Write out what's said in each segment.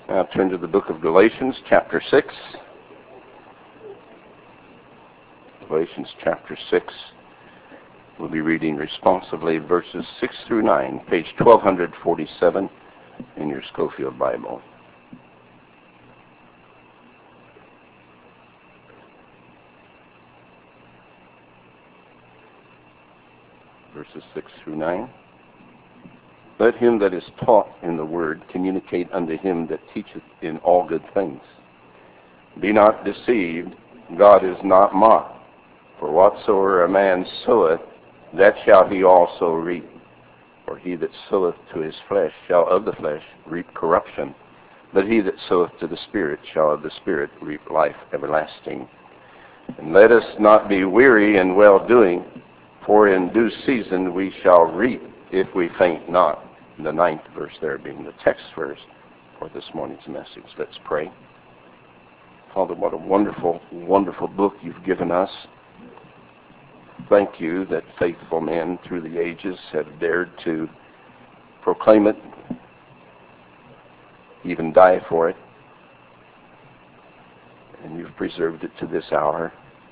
Now turn to the book of Galatians, chapter 6. Galatians, chapter 6. We'll be reading responsively verses 6 through 9, page 1247 in your Schofield Bible. Verses 6 through 9. Let him that is taught in the word communicate unto him that teacheth in all good things. Be not deceived, God is not mocked. For whatsoever a man soweth, that shall he also reap. For he that soweth to his flesh shall of the flesh reap corruption, but he that soweth to the Spirit shall of the Spirit reap life everlasting. And let us not be weary in well-doing, for in due season we shall reap if we faint not. The 9th verse there being the text verse for this morning's message. Let's pray. Father, what a wonderful, wonderful book you've given us. Thank you that faithful men through the ages have dared to proclaim it, even die for it. And you've preserved it to this hour.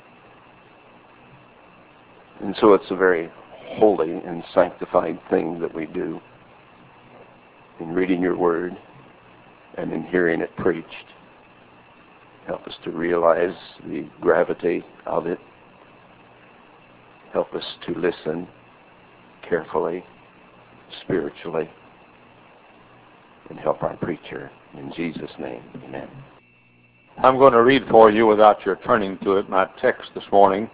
And so it's a very holy and sanctified thing that we do in reading your word and in hearing it preached. Help us to realize the gravity of it. Help us to listen carefully, spiritually, and help our preacher. In Jesus' name, amen. I'm going to read for you, without your turning to it, my text this morning.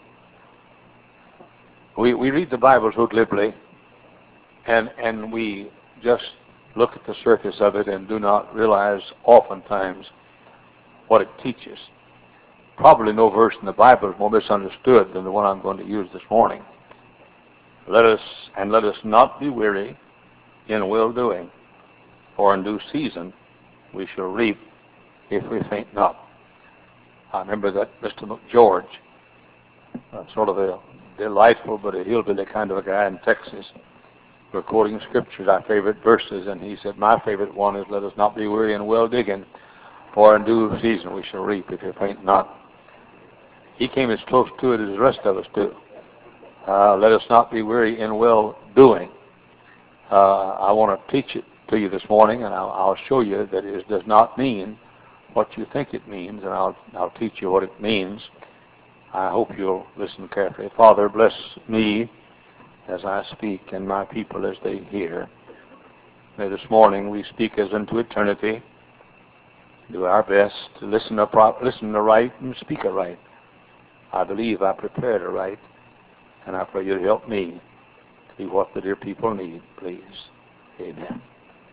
We read the Bible so glibly, and we just look at the surface of it and do not realize oftentimes what it teaches. Probably no verse in the Bible is more misunderstood than the one I'm going to use this morning. Let us not be weary in well-doing, for in due season we shall reap if we faint not. I remember that Mr. McGeorge, sort of a delightful but a hillbilly kind of a guy in Texas, we're quoting scriptures, our favorite verses, and he said, my favorite one is, let us not be weary in well-digging, for in due season we shall reap if we faint not. He came as close to it as the rest of us do. Let us not be weary in well-doing. I want to teach it to you this morning, and I'll show you that it does not mean what you think it means, and I'll teach you what it means. I hope you'll listen carefully. Father, bless me as I speak, and my people as they hear. May this morning we speak as unto eternity. Do our best to listen aright and speak aright. I believe I prepared aright, and I pray you to help me to be what the dear people need, please. Amen.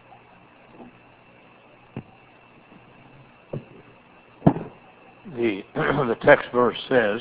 The text verse says,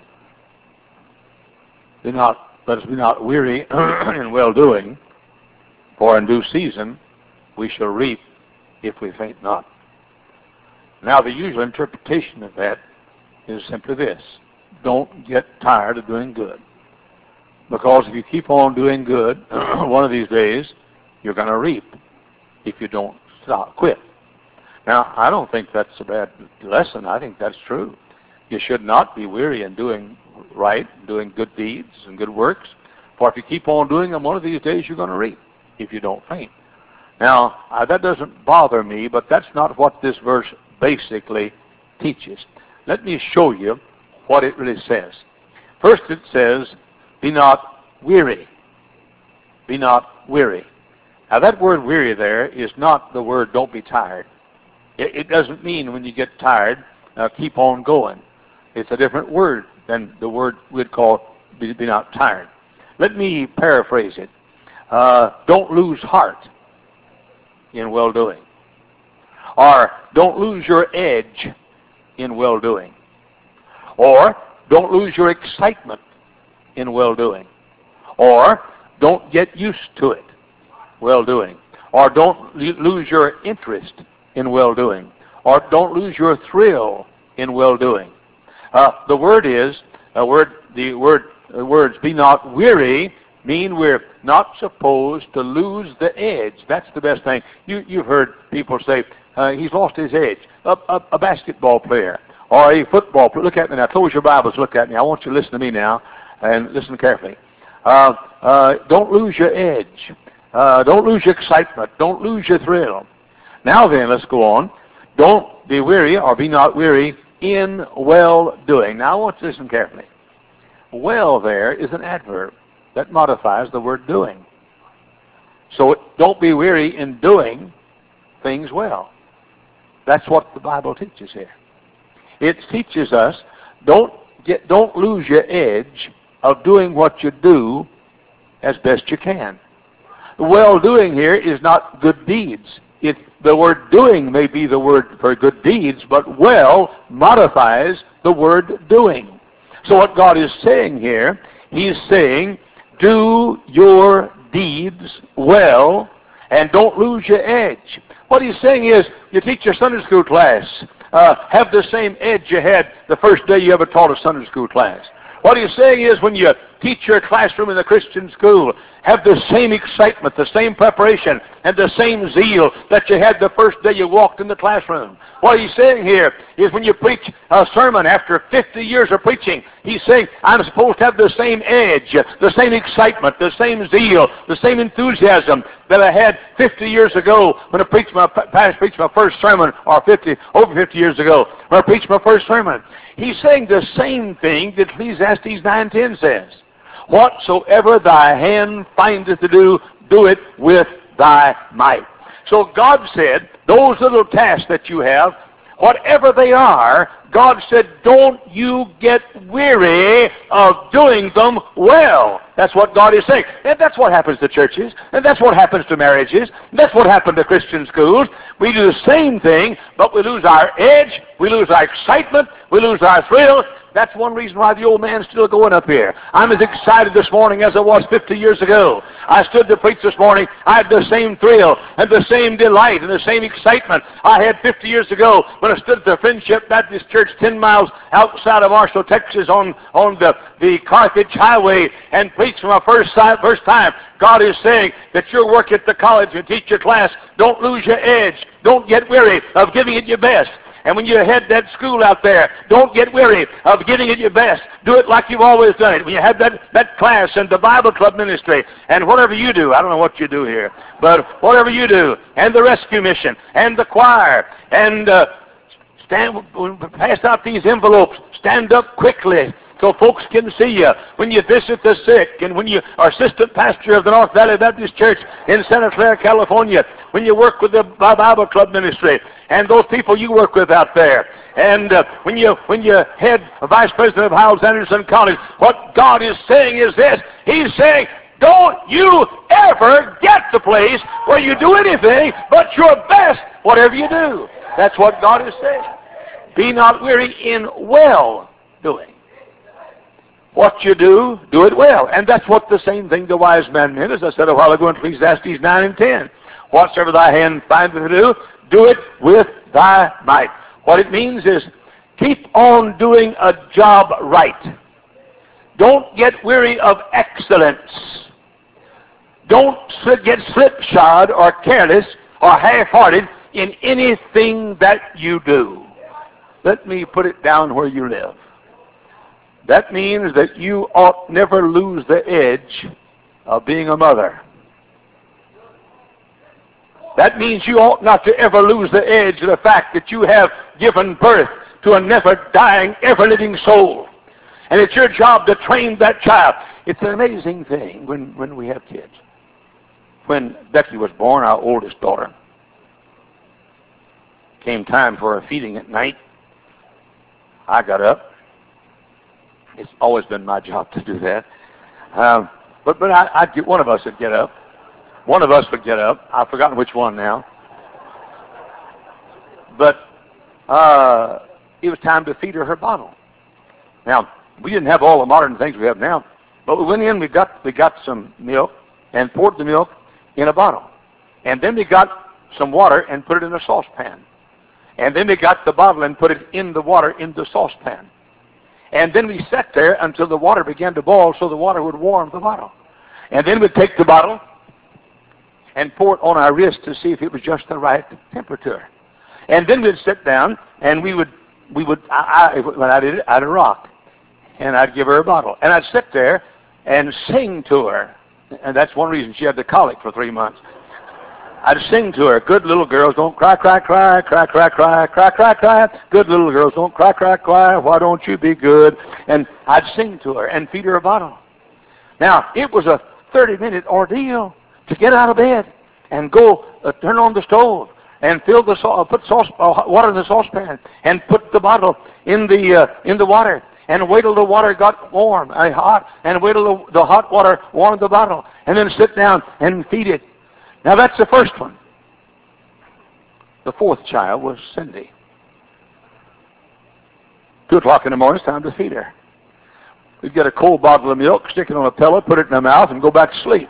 let us be not weary in well-doing, for in due season we shall reap if we faint not. Now, the usual interpretation of that is simply this. Don't get tired of doing good. Because if you keep on doing good, one of these days, you're going to reap if you don't quit. Now, I don't think that's a bad lesson. I think that's true. You should not be weary in doing right, doing good deeds and good works. For if you keep on doing them, one of these days you're going to reap if you don't faint. Now, that doesn't bother me, but that's not what this verse basically teaches. Let me show you what it really says. First it says, be not weary. Be not weary. Now that word weary there is not the word don't be tired. It doesn't mean when you get tired, keep on going. It's a different word than the word we'd call be not tired. Let me paraphrase it. Don't lose heart in well-doing. Or don't lose your edge in well-doing. Or don't lose your excitement in well-doing. Or don't get used to it, well-doing. Or don't lose your interest in well-doing. Or don't lose your thrill in well-doing. The words be not weary mean we're not supposed to lose the edge. That's the best thing. You've heard people say, he's lost his edge. A basketball player or a football player. Look at me now. Close your Bibles. Look at me. I want you to listen to me now and listen carefully. Don't lose your edge. Don't lose your excitement. Don't lose your thrill. Now then, let's go on. Don't be weary or be not weary in well-doing. Now I want you to listen carefully. Well there is an adverb that modifies the word doing. So don't be weary in doing things well. That's what the Bible teaches here. It teaches us don't lose your edge of doing what you do as best you can. Well-doing here is not good deeds. The word doing may be the word for good deeds, but well modifies the word doing. So what God is saying here, he's saying, do your deeds well and don't lose your edge. What he's saying is, you teach your Sunday school class, have the same edge you had the first day you ever taught a Sunday school class. What he's saying is, when you teach your classroom in the Christian school, have the same excitement, the same preparation, and the same zeal that you had the first day you walked in the classroom. What he's saying here is, when you preach a sermon after 50 years of preaching, he's saying, I'm supposed to have the same edge, the same excitement, the same zeal, the same enthusiasm that I had 50 years ago when I preached my first sermon, or over 50 years ago when I preached my first sermon. He's saying the same thing that Ecclesiastes 9:10 says. Whatsoever thy hand findeth to do, do it with thy might. So God said, those little tasks that you have, whatever they are, God said, don't you get weary of doing them well. That's what God is saying. And that's what happens to churches. And that's what happens to marriages. And that's what happened to Christian schools. We do the same thing, but we lose our edge, we lose our excitement, we lose our thrill. That's one reason why the old man's still going up here. I'm as excited this morning as I was 50 years ago. I stood to preach this morning. I had the same thrill and the same delight and the same excitement I had 50 years ago when I stood at the Friendship Baptist Church 10 miles outside of Marshall, Texas on the Carthage Highway and preached for my first time. God is saying that your work at the college and teach your class, don't lose your edge. Don't get weary of giving it your best. And when you head that school out there, don't get weary of giving it your best. Do it like you've always done it. When you have that class and the Bible club ministry and whatever you do, I don't know what you do here, but whatever you do, and the rescue mission and the choir, and pass out these envelopes, stand up quickly so folks can see you. When you visit the sick, and when you are assistant pastor of the North Valley Baptist Church in Santa Clara, California, when you work with the Bible Club ministry, and those people you work with out there, and when you head vice president of Hyles-Anderson College, what God is saying is this. He's saying, don't you ever get the place where you do anything but your best, whatever you do. That's what God is saying. Be not weary in well-doing. What you do, do it well. And that's what the same thing the wise man meant, as I said a while ago in Ecclesiastes 9 and 10. Whatsoever thy hand findeth to do it with thy might. What it means is, keep on doing a job right. Don't get weary of excellence. Don't get slipshod or careless or half-hearted in anything that you do. Let me put it down where you live. That means that you ought never lose the edge of being a mother. That means you ought not to ever lose the edge of the fact that you have given birth to a never-dying, ever-living soul. And it's your job to train that child. It's an amazing thing when we have kids. When Becky was born, our oldest daughter, came time for her feeding at night, I got up. It's always been my job to do that. But I'd get, one of us would get up. One of us would get up. I've forgotten which one now. But it was time to feed her bottle. Now, we didn't have all the modern things we have now, but we went in, we got some milk and poured the milk in a bottle. And then we got some water and put it in a saucepan. And then we got the bottle and put it in the water in the saucepan. And then we sat there until the water began to boil so the water would warm the bottle. And then we'd take the bottle and pour it on our wrist to see if it was just the right temperature. And then we'd sit down, and when I did it, I'd rock, and I'd give her a bottle. And I'd sit there and sing to her. And that's one reason she had the colic for 3 months. I'd sing to her, good little girls, don't cry, cry, cry, cry, cry, cry, cry, cry, cry. Good little girls, don't cry, cry, cry, why don't you be good? And I'd sing to her and feed her a bottle. Now, it was a 30-minute ordeal to get out of bed and go turn on the stove and put water in the saucepan and put the bottle in the water and wait till the water got warm, hot, and wait till the hot water warmed the bottle, and then sit down and feed it. Now that's the first one. The fourth child was Cindy. 2 o'clock in the morning, it's time to feed her. We'd get a cold bottle of milk, stick it on a pillow, put it in her mouth, and go back to sleep.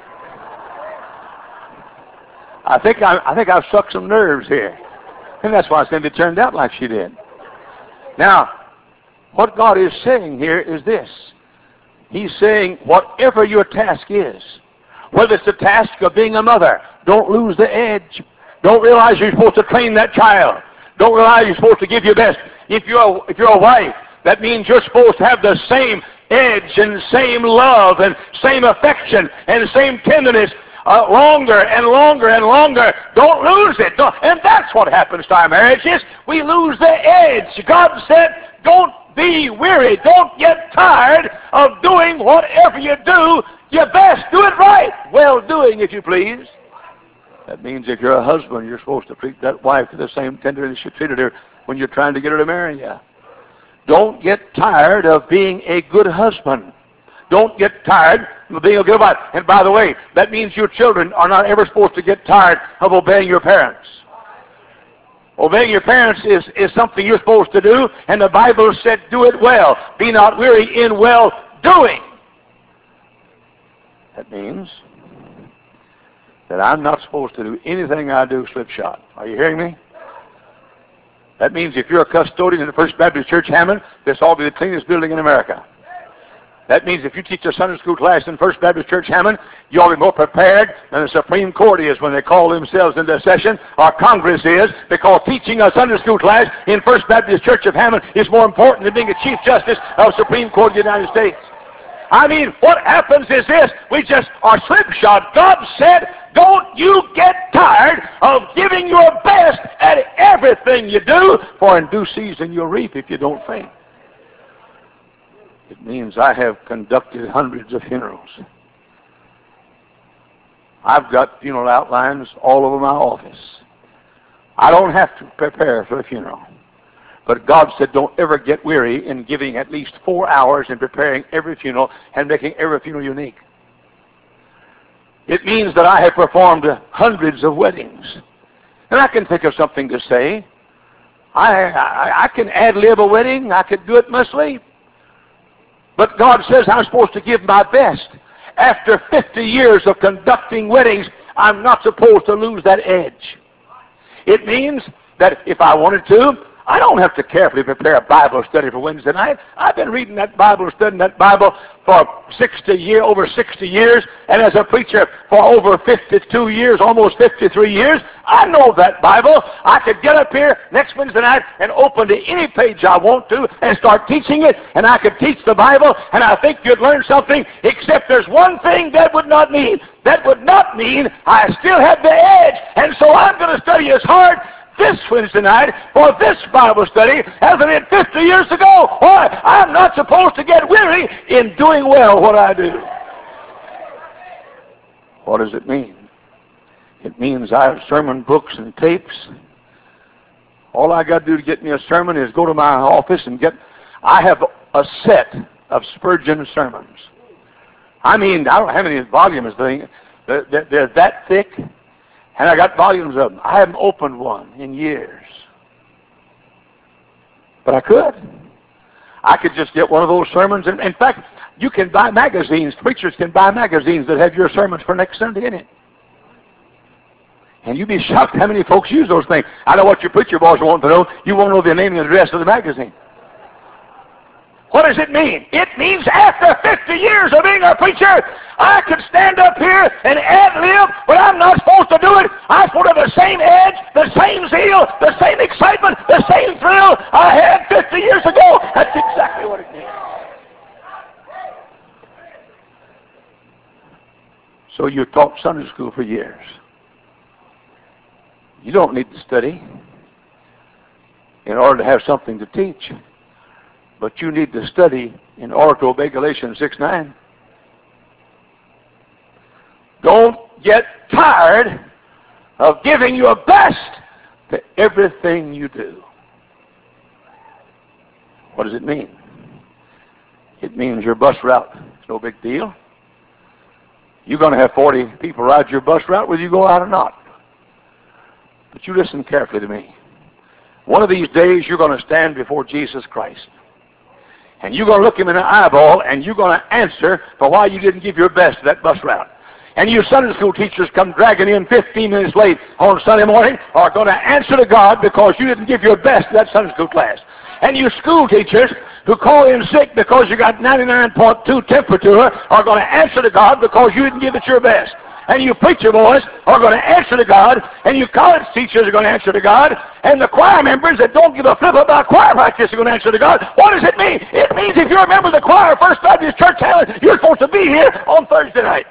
I think I've sucked some nerves here. And that's why Cindy turned out like she did. Now, what God is saying here is this. He's saying, whatever your task is, whether it's the task of being a mother, don't lose the edge. Don't realize you're supposed to train that child. Don't realize you're supposed to give your best. If you're a wife, that means you're supposed to have the same edge and same love and same affection and same tenderness longer and longer and longer. Don't lose it. And that's what happens to our marriages. We lose the edge. God said, don't be weary. Don't get tired of doing whatever you do. Your best. Do it right. Well doing, if you please. That means if you're a husband, you're supposed to treat that wife with the same tenderness you treated her when you're trying to get her to marry you. Don't get tired of being a good husband. Don't get tired of being a good wife. And by the way, that means your children are not ever supposed to get tired of obeying your parents. Obeying your parents is something you're supposed to do, and the Bible said, do it well. Be not weary in well doing. That means that I'm not supposed to do anything I do slipshod. Are you hearing me? That means if you're a custodian in the First Baptist Church, Hammond, this ought to be the cleanest building in America. That means if you teach a Sunday school class in First Baptist Church, Hammond, you ought to be more prepared than the Supreme Court is when they call themselves into session, or Congress is, because teaching a Sunday school class in First Baptist Church of Hammond is more important than being a Chief Justice of the Supreme Court of the United States. I mean, what happens is this. We just are slipshod. God said, don't you get tired of giving your best at everything you do, for in due season you'll reap if you don't faint. It means I have conducted hundreds of funerals. I've got funeral outlines all over my office. I don't have to prepare for a funeral. But God said, don't ever get weary in giving at least 4 hours in preparing every funeral and making every funeral unique. It means that I have performed hundreds of weddings. And I can think of something to say. I can ad-lib a wedding. I could do it in my sleep. But God says I'm supposed to give my best. After 50 years of conducting weddings, I'm not supposed to lose that edge. It means that if I wanted to, I don't have to carefully prepare a Bible study for Wednesday night. I've been reading that Bible, studying that Bible for over 60 years, and as a preacher for over 52 years, almost 53 years. I know that Bible. I could get up here next Wednesday night and open to any page I want to and start teaching it, and I could teach the Bible, and I think you'd learn something, except there's one thing that would not mean. That would not mean I still have the edge, and so I'm going to study as hard this Wednesday night for this Bible study as I did 50 years ago. Why? I'm not supposed to get weary in doing well what I do. What does it mean? It means I have sermon books and tapes. All I got to do to get me a sermon is go to my office and I have a set of Spurgeon sermons. I mean, I don't have any volumes. They're that thick. And I got volumes of them. I haven't opened one in years. But I could. I could just get one of those sermons. And in fact, you can buy magazines. Preachers can buy magazines that have your sermons for next Sunday in it. And you'd be shocked how many folks use those things. I know what your preacher boys want to know. You want to know the name and address of the magazine. What does it mean? It means after 50 years of being a preacher, I could stand up here and ad-lib, but I'm not supposed to do it. I'm supposed to have the same edge, the same zeal, the same excitement, the same thrill I had 50 years ago. That's exactly what it means. So you taught Sunday school for years. You don't need to study in order to have something to teach. But you need to study in order to obey Galatians 6:9. Don't get tired of giving your best to everything you do. What does it mean? It means your bus route is no big deal. You're going to have 40 people ride your bus route whether you go out or not. But you listen carefully to me. One of these days you're going to stand before Jesus Christ. And you're going to look him in the eyeball and you're going to answer for why you didn't give your best to that bus route. And you Sunday school teachers come dragging in 15 minutes late on Sunday morning are going to answer to God because you didn't give your best to that Sunday school class. And you school teachers who call in sick because you got 99.2 temperature are going to answer to God because you didn't give it your best. And you preacher boys are going to answer to God, and you college teachers are going to answer to God, and the choir members that don't give a flip about choir practice are going to answer to God. What does it mean? It means if you're a member of the choir, First Baptist Church, you're supposed to be here on Thursday night.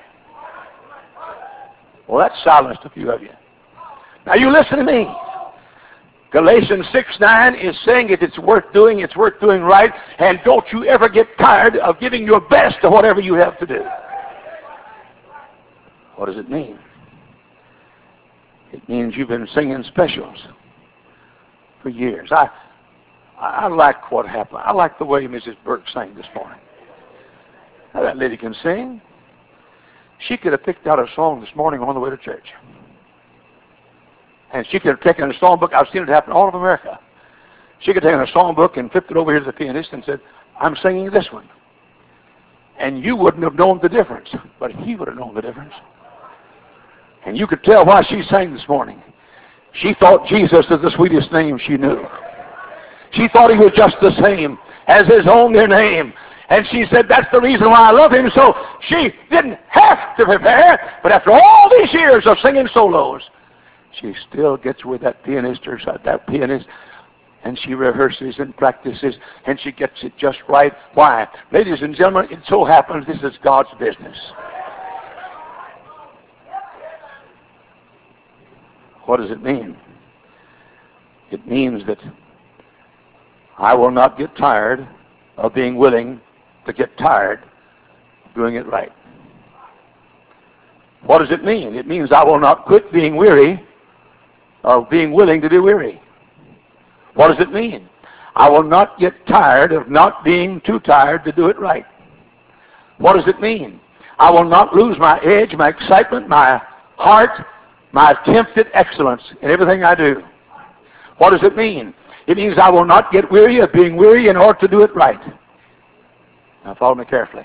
Well, that's silenced a few of you. Now you listen to me. Galatians 6:9 is saying if it's worth doing right, and don't you ever get tired of giving your best to whatever you have to do. What does it mean? It means you've been singing specials for years. I like what happened. I like the way Mrs. Burke sang this morning. Now, that lady can sing. She could have picked out a song this morning on the way to church. And she could have taken a songbook. I've seen it happen all over America. She could have taken a songbook and flipped it over here to the pianist and said, I'm singing this one. And you wouldn't have known the difference, but he would have known the difference. And you could tell why she sang this morning. She thought Jesus was the sweetest name she knew. She thought he was just the same as his own dear name. And she said, that's the reason why I love him. So she didn't have to prepare, but after all these years of singing solos, she still gets with that pianist or that pianist, and she rehearses and practices, and she gets it just right. Why? Ladies and gentlemen, it so happens this is God's business. What does it mean? It means that I will not get tired of being willing to get tired of doing it right. What does it mean? It means I will not quit being weary of being willing to be weary. What does it mean? I will not get tired of not being too tired to do it right. What does it mean? I will not lose my edge, my excitement, my heart, my attempt at excellence in everything I do. What does it mean? It means I will not get weary of being weary in order to do it right. Now follow me carefully.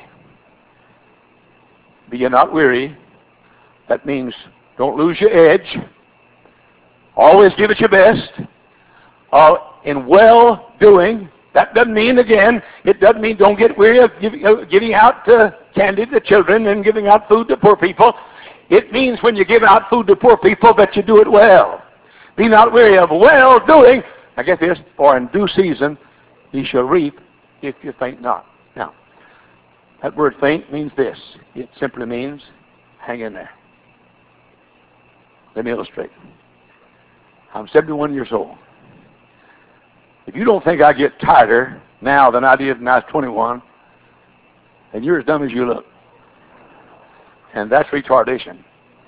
Be ye not weary. That means don't lose your edge. Always give it your best. In well-doing, that doesn't mean, again, it doesn't mean don't get weary of giving out candy to children and giving out food to poor people. It means when you give out food to poor people that you do it well. Be not weary of well-doing. Now get this, for in due season ye shall reap if you faint not. Now, that word faint means this. It simply means hang in there. Let me illustrate. I'm 71 years old. If you don't think I get tireder now than I did when I was 21, then you're as dumb as you look. And that's retardation.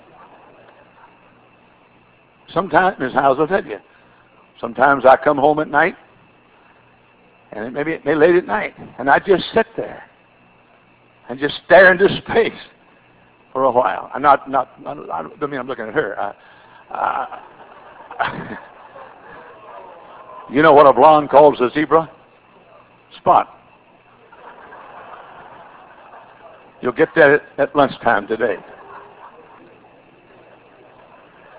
Sometimes, Ms. Howes will tell you, sometimes I come home at night, and it may be late at night, and I just sit there and just stare into space for a while. I don't mean I'm looking at her. You know what a blonde calls a zebra? Spot. You'll get that at lunchtime today.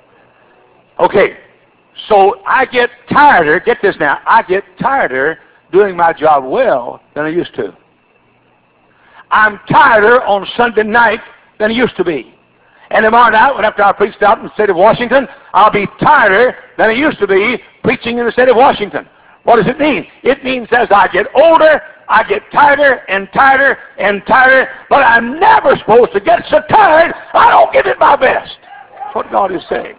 Okay, so I get tireder, get this now, I get tireder doing my job well than I used to. I'm tireder on Sunday night than I used to be. And tomorrow night, after I preached out in the state of Washington, I'll be tireder than I used to be preaching in the state of Washington. What does it mean? It means as I get older, I get tighter and tighter and tighter, but I'm never supposed to get so tired I don't give it my best. That's what God is saying.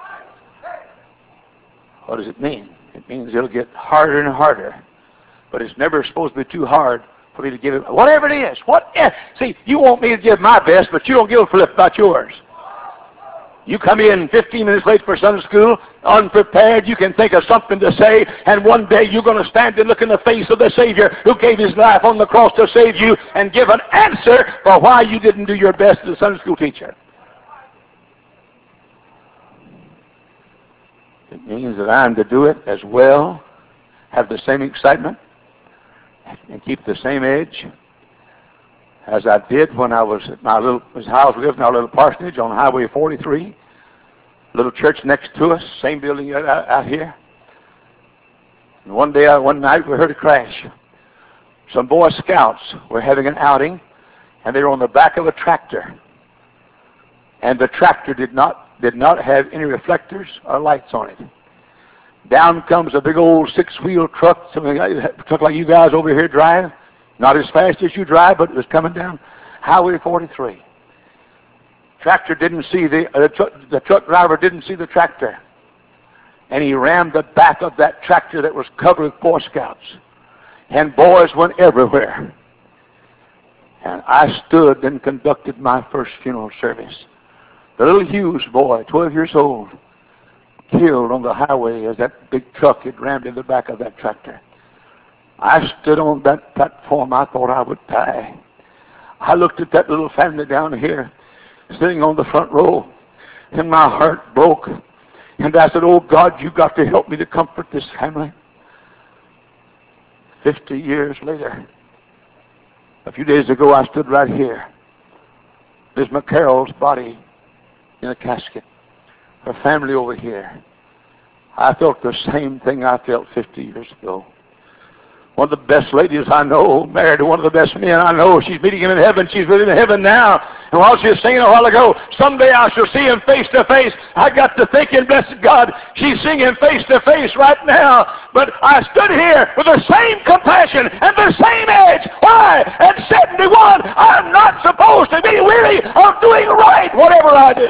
What does it mean? It means it'll get harder and harder, but it's never supposed to be too hard for me to give it, whatever it is. See, you want me to give my best, but you don't give a flip about yours. You come in 15 minutes late for Sunday school, unprepared, you can think of something to say, and one day you're going to stand and look in the face of the Savior who gave His life on the cross to save you and give an answer for why you didn't do your best as a Sunday school teacher. It means that I'm to do it as well, have the same excitement, and keep the same edge as I did when I was at my little house. We lived in our little parsonage on Highway 43. Little church next to us, same building out here. And one night we heard a crash. Some Boy Scouts were having an outing, and they were on the back of a tractor. And the tractor did not have any reflectors or lights on it. Down comes a big old 6-wheel truck, truck like you guys over here drive. Not as fast as you drive, but it was coming down Highway 43. Tractor didn't see the truck driver didn't see the tractor, and he rammed the back of that tractor that was covered with Boy Scouts, and boys went everywhere. And I stood and conducted my first funeral service. The little Hughes boy, 12 years old, killed on the highway as that big truck had rammed in the back of that tractor. I stood on that platform. I thought I would die. I looked at that little family down here, sitting on the front row, and my heart broke. And I said, "Oh God, you got to help me to comfort this family." 50 years later, a few days ago, I stood right here. There's McCarroll's body in a casket. Her family over here. I felt the same thing I felt 50 years ago. One of the best ladies I know, married to one of the best men I know. She's meeting him in heaven. She's with him in heaven now. And while she was singing a while ago, someday I shall see him face to face. I got to thinking, blessed God, she's seeing him face to face right now. But I stood here with the same compassion and the same edge. Why? At 71, I'm not supposed to be weary of doing right, whatever I do.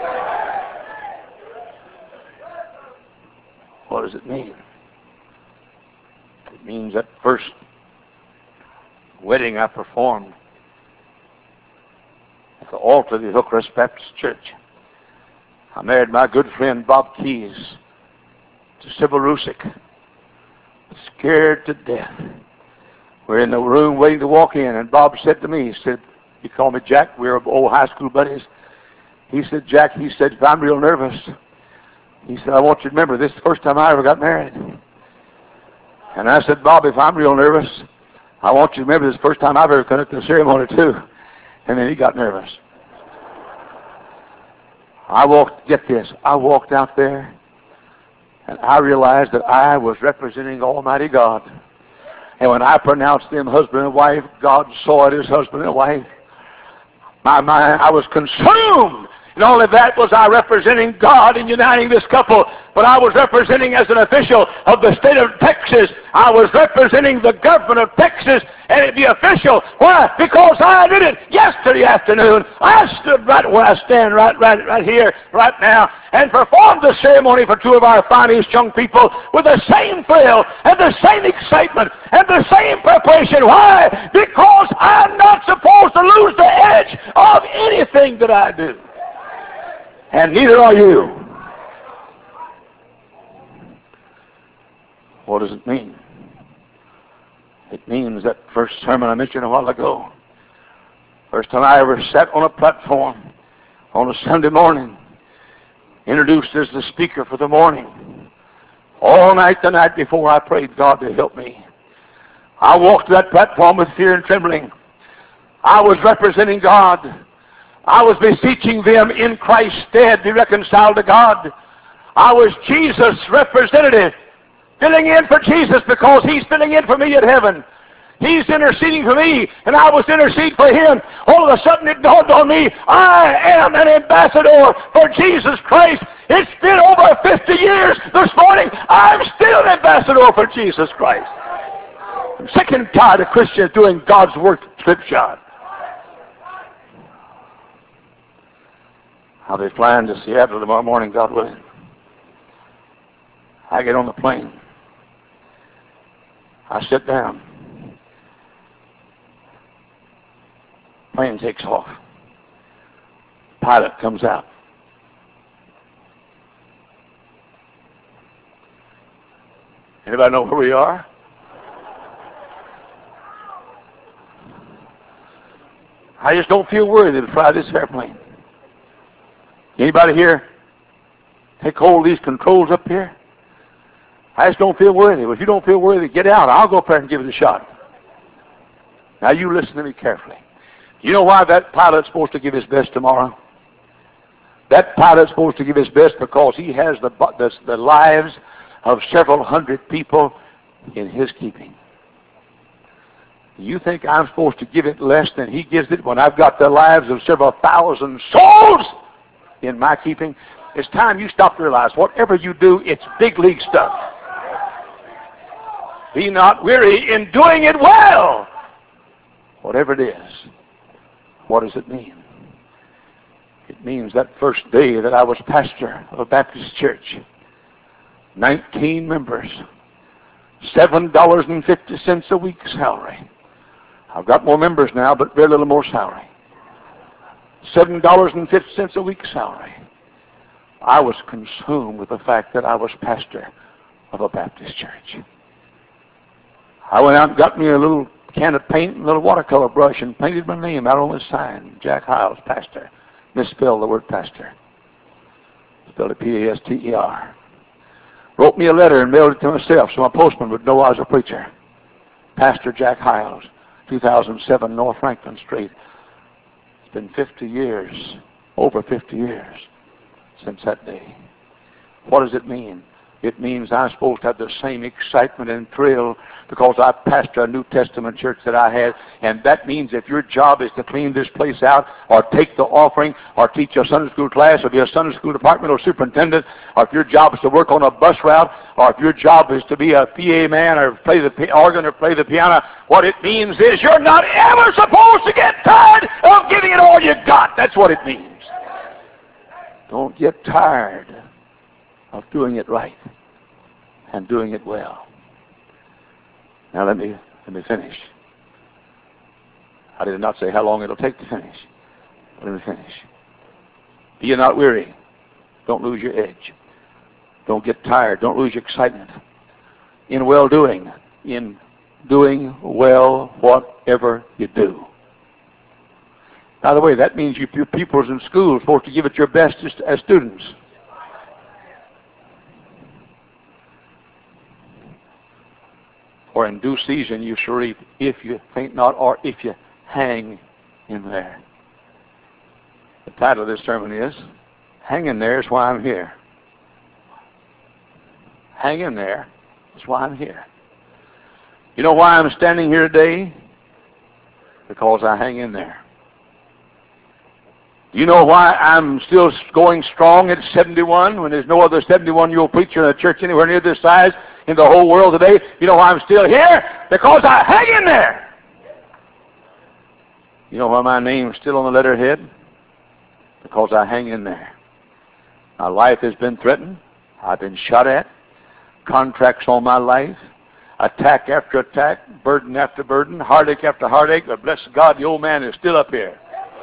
What does it mean? It means that first wedding I performed at the altar of the Hillcrest Baptist Church, I married my good friend Bob Keyes to Sybil Rusick, scared to death. We're in the room waiting to walk in, and Bob said to me, he called me Jack, we were old high school buddies. He said, "Jack," he said, "if I'm real nervous," he said, "I want you to remember, this is the first time I ever got married." And I said, "Bob, if I'm real nervous, I want you to remember this is the first time I've ever conducted a ceremony too." And then he got nervous. I walked out there, and I realized that I was representing Almighty God. And when I pronounced them husband and wife, God saw it as husband and wife. My mind, I was consumed. Not only that was I representing God in uniting this couple, but I was representing as an official of the state of Texas. I was representing the government of Texas, and it'd be official. Why? Because I did it yesterday afternoon. I stood right where I stand right here, right now, and performed the ceremony for two of our finest young people with the same thrill and the same excitement and the same preparation. Why? Because I'm not supposed to lose the edge of anything that I do. And neither are you. What does it mean? It means that first sermon I mentioned a while ago. First time I ever sat on a platform on a Sunday morning, introduced as the speaker for the morning. All night the night before I prayed God to help me. I walked to that platform with fear and trembling. I was representing God. I was beseeching them in Christ's stead be reconciled to God. I was Jesus' representative. filling in for Jesus because He's filling in for me at heaven. He's interceding for me, and I was interceding for Him. All of a sudden it dawned on me, I am an ambassador for Jesus Christ. It's been over 50 years this morning. I'm still an ambassador for Jesus Christ. I'm sick and tired of Christians doing God's work in Scripture. I'll be flying to Seattle tomorrow morning, God willing. I get on the plane. I sit down. Plane takes off. Pilot comes out. Anybody know where we are? I just don't feel worthy to fly this airplane. Anybody here take hold of these controls up here? I just don't feel worthy. Well, if you don't feel worthy, get out. I'll go up there and give it a shot. Now you listen to me carefully. You know why that pilot's supposed to give his best tomorrow? That pilot's supposed to give his best because he has the lives of several hundred people in his keeping. You think I'm supposed to give it less than he gives it when I've got the lives of several thousand souls in my keeping? It's time you stop to realize whatever you do, it's big league stuff. Be not weary in doing it well. Whatever it is. What does it mean? It means that first day that I was pastor of a Baptist church, 19 members, $7.50 a week salary. I've got more members now, but very little more salary. $7.50 a week salary. I was consumed with the fact that I was pastor of a Baptist church. I went out and got me a little can of paint and a little watercolor brush and painted my name out on the sign. Jack Hiles, pastor. Misspelled the word pastor. Spelled it P-A-S-T-E-R. Wrote me a letter and mailed it to myself so my postman would know I was a preacher. Pastor Jack Hiles, 2007 North Franklin Street. It's been 50 years, over 50 years since that day. What does it mean? It means I'm supposed to have the same excitement and thrill because I pastor a New Testament church that I had. And that means if your job is to clean this place out or take the offering or teach a Sunday school class or be a Sunday school department or superintendent, or if your job is to work on a bus route, or if your job is to be a PA man or play the organ or play the piano, what it means is you're not ever supposed to get tired of giving it all you got. That's what it means. Don't get tired of doing it right and doing it well. Now let me finish. I did not say how long it'll take to finish. Let me finish. Be not weary. Don't lose your edge. Don't get tired. Don't lose your excitement. In well-doing. In doing well whatever you do. By the way, that means you pupils in school are supposed to give it your best as students. For in due season you shall reap if you faint not, or if you hang in there. The title of this sermon is, Hang in There is Why I'm Here. Hang in there is why I'm here. You know why I'm standing here today? Because I hang in there. Do you know why I'm still going strong at 71 when there's no other 71-year-old preacher in a church anywhere near this size in the whole world today? You know why I'm still here? Because I hang in there. You know why my name's still on the letterhead? Because I hang in there. My life has been threatened. I've been shot at. Contracts on my life. Attack after attack. Burden after burden. Heartache after heartache. But bless God, the old man is still up here.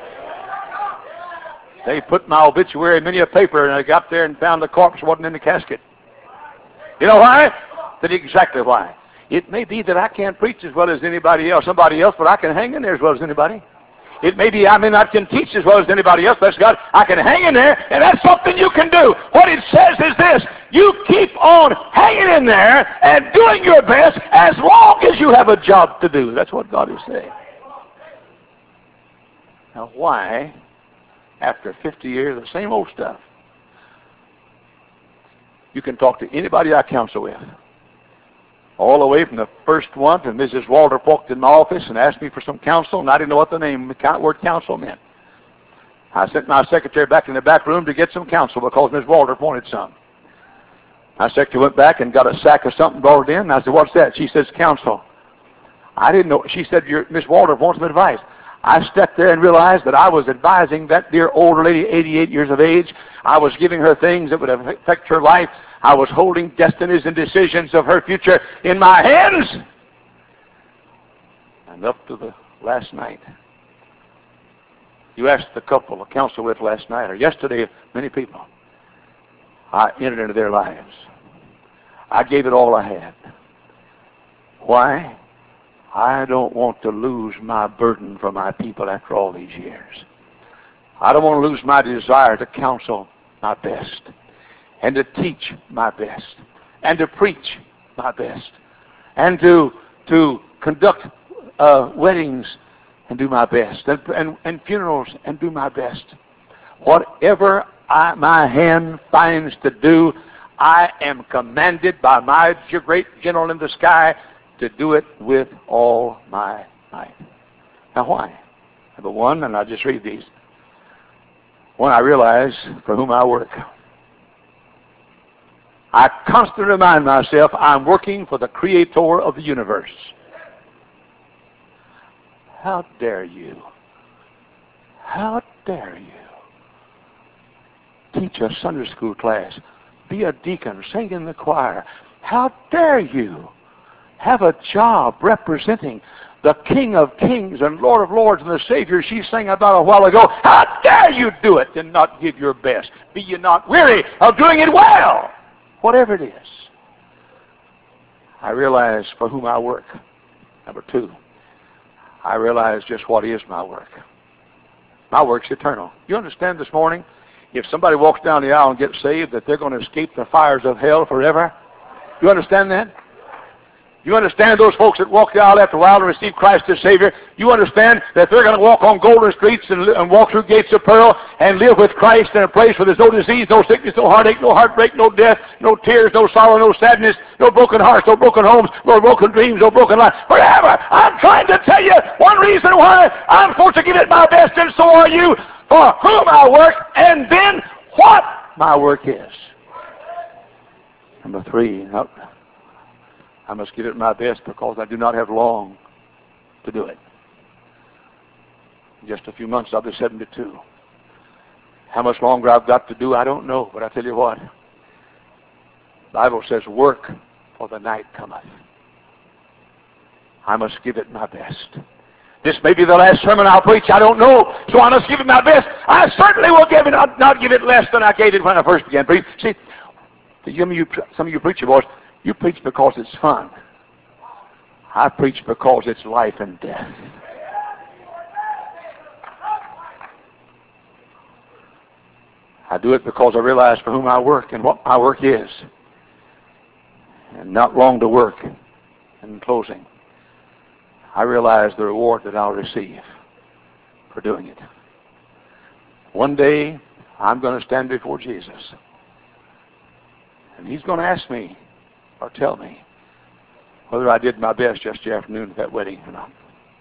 They put my obituary in many a paper, and I got there and found the corpse wasn't in the casket. You know why? That's exactly why. It may be that I can't preach as well as somebody else, but I can hang in there as well as anybody. It may be I may not can teach as well as anybody else, bless God. I can hang in there, and that's something you can do. What it says is this: you keep on hanging in there and doing your best as long as you have a job to do. That's what God is saying. Now, why? After 50 years, the same old stuff. You can talk to anybody I counsel with. all the way from the first one to Mrs. Walter walked in my office and asked me for some counsel, and I didn't know what the word counsel meant. I sent my secretary back in the back room to get some counsel because Miss Walter wanted some. My secretary went back and got a sack of something, brought it in, and I said, "What's that?" She says, "Counsel." I didn't know. She said, "Miss Walter wants some advice." I stepped there and realized that I was advising that dear older lady, 88 years of age. I was giving her things that would affect her life. I was holding destinies and decisions of her future in my hands. And up to the last night, you asked the couple I counseled with last night, or yesterday, many people, I entered into their lives. I gave it all I had. Why? I don't want to lose my burden for my people after all these years. I don't want to lose my desire to counsel my best, and to teach my best, and to preach my best, and to conduct weddings and do my best, and funerals and do my best. Whatever my hand finds to do, I am commanded by my great general in the sky to do it with all my might. Now why? Number one, and I just read these. One, I realize for whom I work. I constantly remind myself I'm working for the Creator of the universe. How dare you? How dare you teach a Sunday school class, be a deacon, sing in the choir? How dare you have a job representing the King of Kings and Lord of Lords and the Savior she sang about a while ago? How dare you do it and not give your best? Be you not weary of doing it well? Whatever it is. I realize for whom I work. Number two, I realize just what is my work. My work's eternal. You understand this morning? If somebody walks down the aisle and gets saved, that they're going to escape the fires of hell forever? You understand that? You understand those folks that walk the aisle after a while and receive Christ as Savior? You understand that they're going to walk on golden streets and walk through gates of pearl and live with Christ in a place where there's no disease, no sickness, no heartache, no heartbreak, no death, no tears, no sorrow, no sadness, no broken hearts, no broken homes, no broken dreams, no broken life. Forever! I'm trying to tell you one reason why I'm supposed to give it my best, and so are you, for whom I work, and then what my work is. Number three, I must give it my best because I do not have long to do it. In just a few months, I'll be 72. How much longer I've got to do, I don't know. But I tell you what, the Bible says, work, for the night cometh. I must give it my best. This may be the last sermon I'll preach, I don't know. So I must give it my best. I certainly will give it, not give it less than I gave it when I first began preaching. See, some of you preacher boys, you preach because it's fun. I preach because it's life and death. I do it because I realize for whom I work and what my work is. And not long to work. In closing, I realize the reward that I'll receive for doing it. One day, I'm going to stand before Jesus. And He's going to ask me, or tell me, whether I did my best yesterday afternoon at that wedding or not.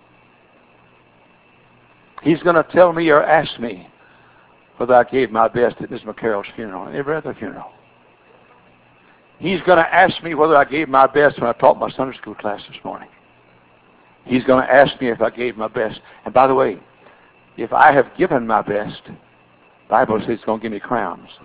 He's going to tell me or ask me whether I gave my best at Miss McCarroll's funeral and every other funeral. He's going to ask me whether I gave my best when I taught my Sunday school class this morning. He's going to ask me if I gave my best. And by the way, if I have given my best, the Bible says He's going to give me crowns.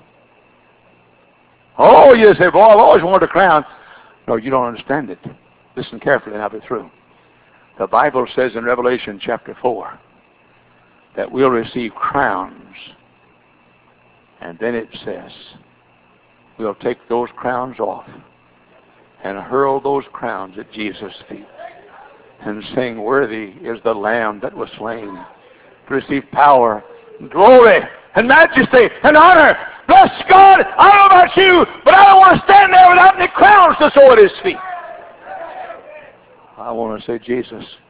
Oh, you say, boy, I've always wanted a crown. No, you don't understand it. Listen carefully and I'll be through. The Bible says in Revelation chapter 4 that we'll receive crowns. And then it says we'll take those crowns off and hurl those crowns at Jesus' feet and sing, "Worthy is the Lamb that was slain to receive power, and glory, and majesty, and honor." Bless God, I don't know about you, but I don't want to stand there without any crowns to throw at His feet. I want to say, Jesus,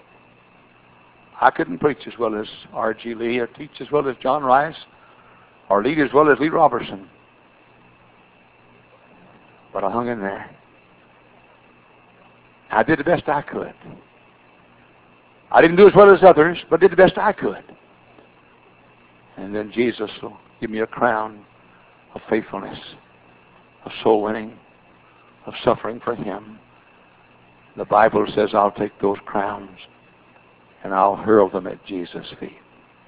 I couldn't preach as well as R.G. Lee, or teach as well as John Rice, or lead as well as Lee Robertson. But I hung in there. I did the best I could. I didn't do as well as others, but did the best I could. And then Jesus will give me a crown of faithfulness, of soul winning, of suffering for Him. The Bible says I'll take those crowns and I'll hurl them at Jesus' feet.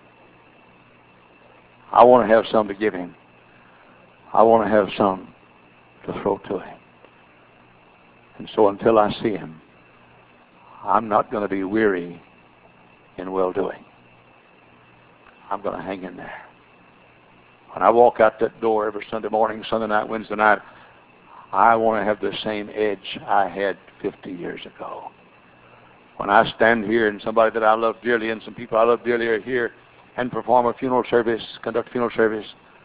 I want to have some to give Him. I want to have some to throw to Him. And so until I see Him, I'm not going to be weary in well-doing. I'm going to hang in there. When I walk out that door every Sunday morning, Sunday night, Wednesday night, I want to have the same edge I had 50 years ago. When I stand here and somebody that I love dearly and some people I love dearly are here and perform a funeral service, conduct a funeral service,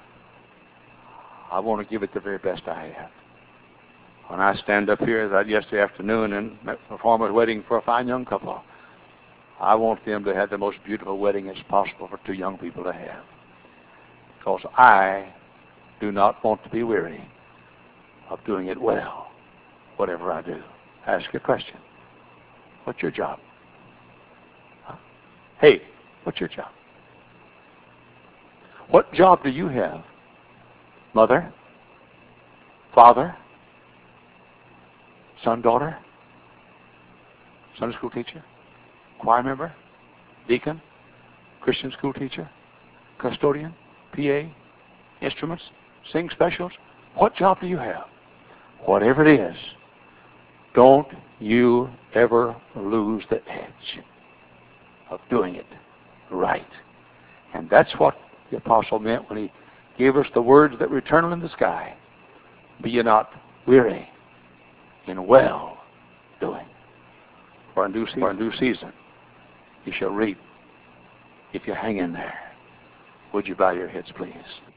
I want to give it the very best I have. When I stand up here, as I did yesterday afternoon, and perform a wedding for a fine young couple, I want them to have the most beautiful wedding as possible for two young people to have. Because I do not want to be weary of doing it well, whatever I do. Ask you a question. What's your job? Huh? Hey, what's your job? What job do you have? Mother? Father? Son, daughter? Sunday school teacher? Choir member? Deacon? Christian school teacher? Custodian? PA? Instruments? Sing specials? What job do you have? Whatever it is, don't you ever lose the edge of doing it right. And that's what the apostle meant when he gave us the words that were eternal in the sky. Be ye not weary in well doing. For in due season you shall reap if you hang in there. Would you bow your heads, please?